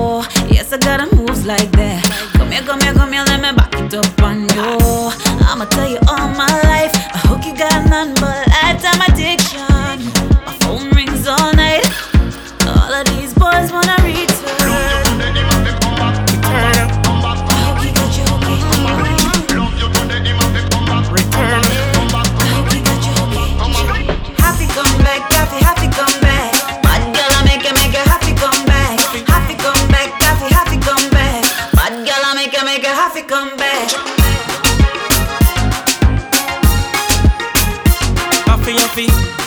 yo. Yes, I got a moves like that. Come here, come here, come here, let me back it up on you. I'ma tell you all my life. I hope you got none but lifetime addiction. My phone rings all night. All of these boys wanna return. Come back. Happy, happy.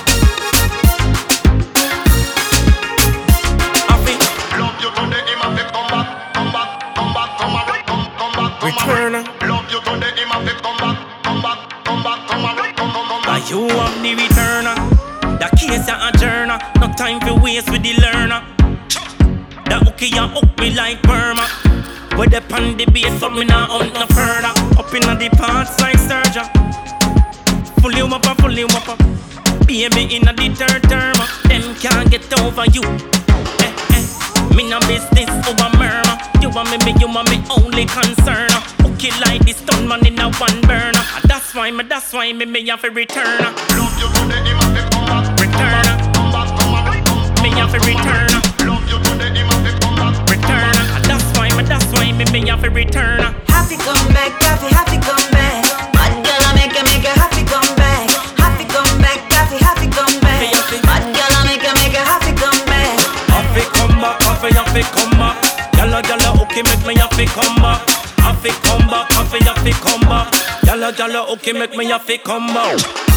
Happy. Love you today, him have to come back, come back, come back, come back, come back, Return. Love you today, him have to come back, come back, come back, come back, come back. Are you have the returner? The case a journal. No time for waste with the learner. The hooky ya hook me like Burma. Where the pan the base, so me nah hunt no further. Up inna the parts like surgeon. Full you up, full you up. Baby inna the third term, them can't get over you. Me no business over murmur. You want me, you want me only concern. Okay like this stun man in a one burner. That's why me have to return. Love you today, him have to come back, Return. come back, come back. Me have to return. Love you today, him have to come back, Return. That's why me have to return. Happy come back, happy come back. Bad girl, I make her happy come back. Happy come back, happy come back. Bad girl, I make her happy come back. Happy come back, happy come back. Yalla, okay, make me happy come back. Happy come back, happy come back. Yalla, okay, make me happy come back.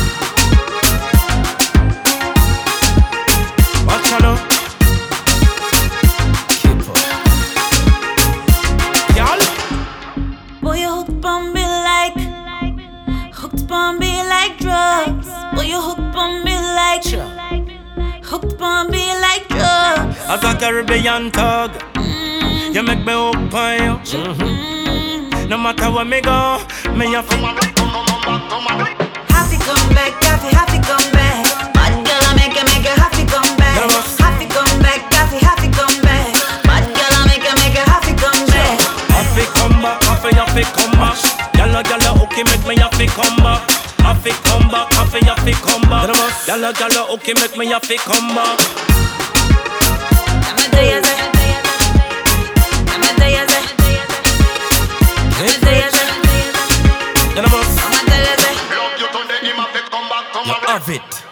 Watch out now. Boy, you hooked on me like drugs. Boy, you hooked on me like drugs. As a Caribbean thug, you make me hook on you. No matter where me go, me have to come back, come back. happy come back, happy come back. Bad girl, I make her happy come back. Happy come back, happy come back. Bad girl, I make her happy come back. happy come back, happy come back. Yalla, okay, make me happy come back. Happy come back, happy come back. Yalla, okay, make me happy come back. You have it.